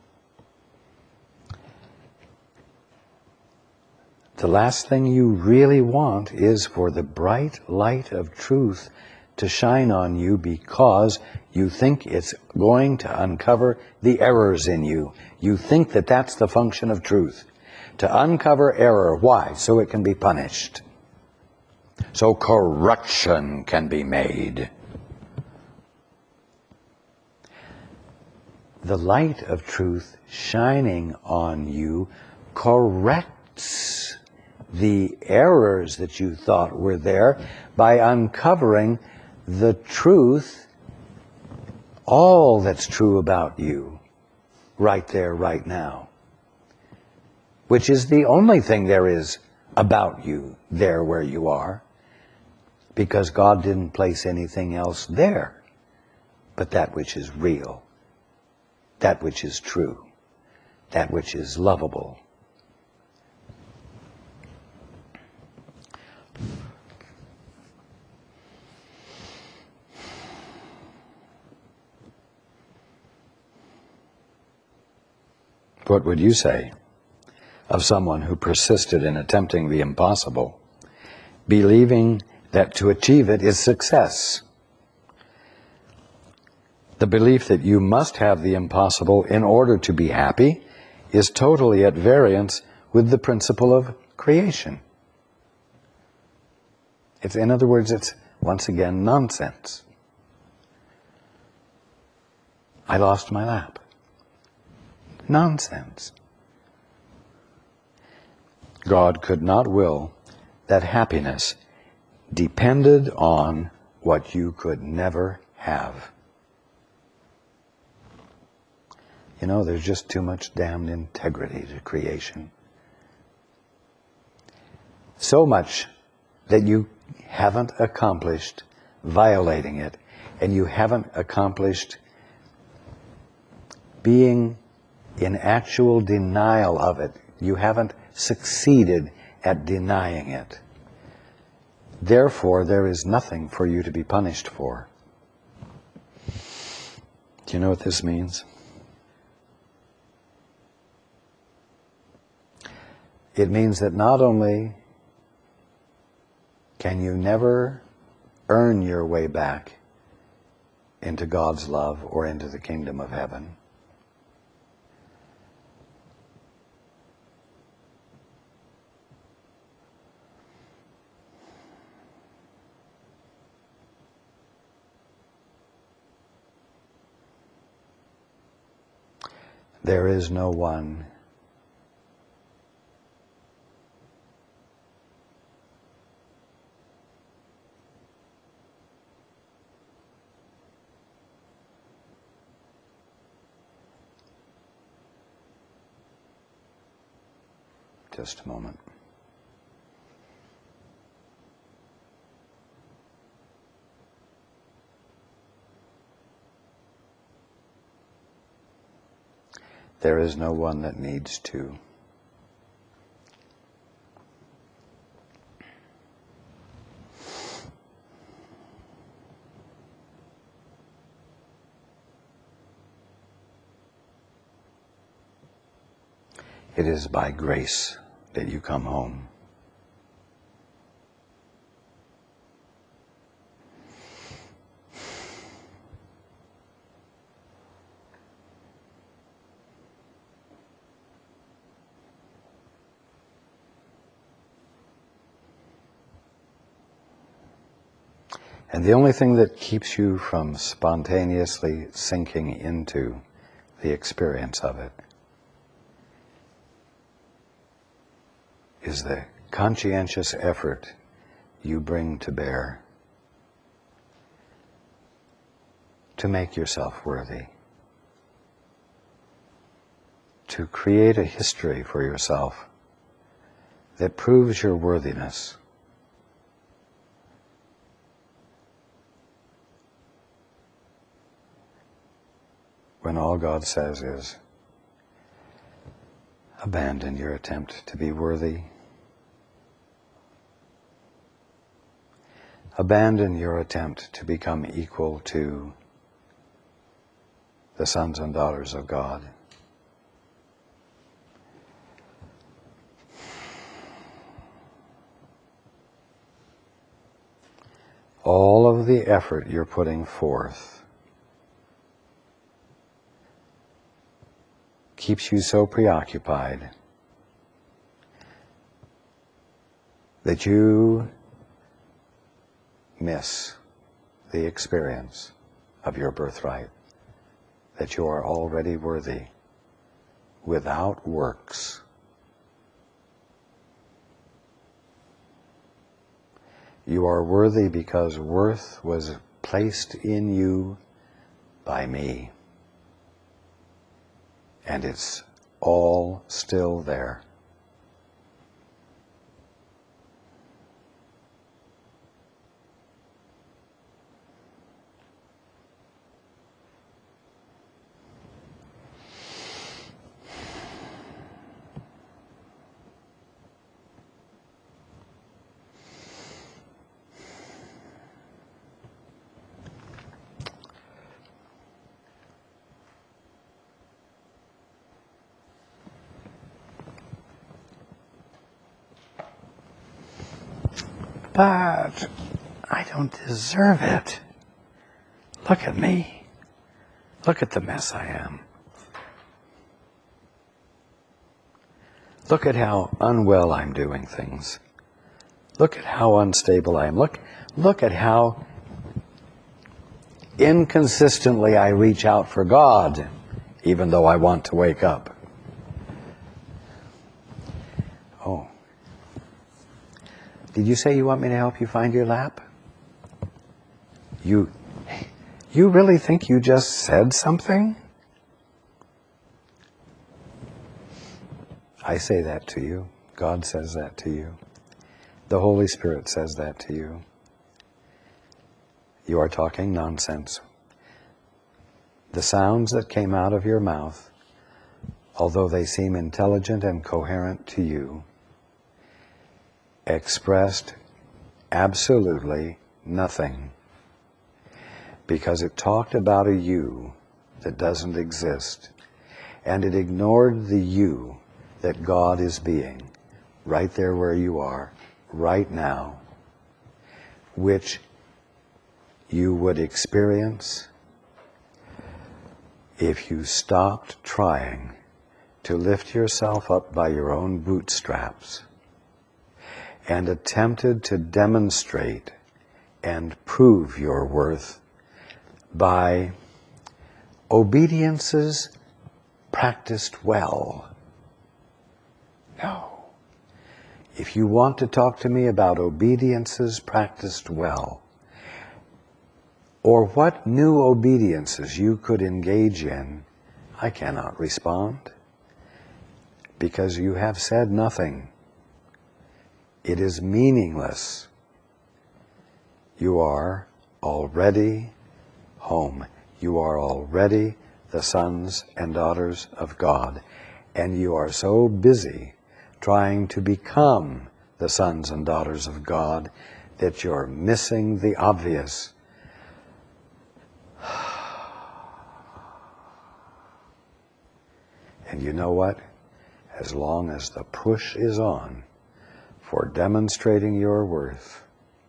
The last thing you really want is for the bright light of truth to shine on you, because you think it's going to uncover the errors in you. You think that that's the function of truth, to uncover error. Why? So it can be punished. So correction can be made. The light of truth shining on you corrects the errors that you thought were there by uncovering the truth, all that's true about you, right there, right now, which is the only thing there is about you there where you are, because God didn't place anything else there but that which is real, that which is true, that which is lovable. What would you say of someone who persisted in attempting the impossible, believing that to achieve it is success? The belief that you must have the impossible in order to be happy is totally at variance with the principle of creation. It's, in other words, it's once again nonsense. I lost my lap. Nonsense. God could not will that happiness depended on what you could never have. You know, there's just too much damned integrity to creation. So much that you haven't accomplished violating it, and you haven't accomplished being in actual denial of it. You haven't succeeded at denying it. Therefore, there is nothing for you to be punished for. Do you know what this means? It means that not only can you never earn your way back into God's love or into the kingdom of heaven, there is no one just a moment. There is no one that needs to. It is by grace that you come home. And the only thing that keeps you from spontaneously sinking into the experience of it is the conscientious effort you bring to bear to make yourself worthy, to create a history for yourself that proves your worthiness. When all God says is, abandon your attempt to be worthy. Abandon your attempt to become equal to the sons and daughters of God. All of the effort you're putting forth keeps you so preoccupied that you miss the experience of your birthright, that you are already worthy without works. You are worthy because worth was placed in you by me. And it's all still there. But I don't deserve it. Look at me. Look at the mess I am. Look at how unwell I'm doing things. Look at how unstable I am. Look, look at how inconsistently I reach out for God, even though I want to wake up. Oh. Did you say you want me to help you find your lap? You, you really think you just said something? I say that to you. God says that to you. The Holy Spirit says that to you. You are talking nonsense. The sounds that came out of your mouth, although they seem intelligent and coherent to you, expressed absolutely nothing, because it talked about a you that doesn't exist, and it ignored the you that God is being, right there where you are, right now, which you would experience if you stopped trying to lift yourself up by your own bootstraps and attempted to demonstrate and prove your worth by obediences practiced well. No. If you want to talk to me about obediences practiced well, or what new obediences you could engage in, I cannot respond, because you have said nothing. It is meaningless. You are already home. You are already the sons and daughters of God, and you are so busy trying to become the sons and daughters of God that you're missing the obvious. And you know what? As long as the push is on for demonstrating your worth,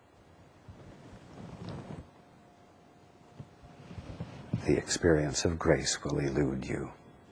the experience of grace will elude you.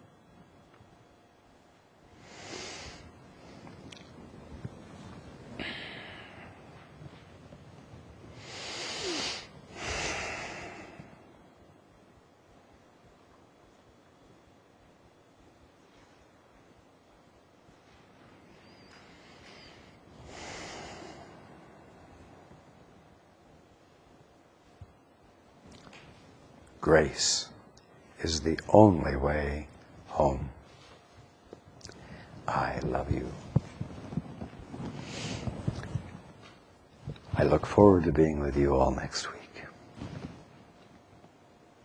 Grace is the only way home. I love you. I look forward to being with you all next week.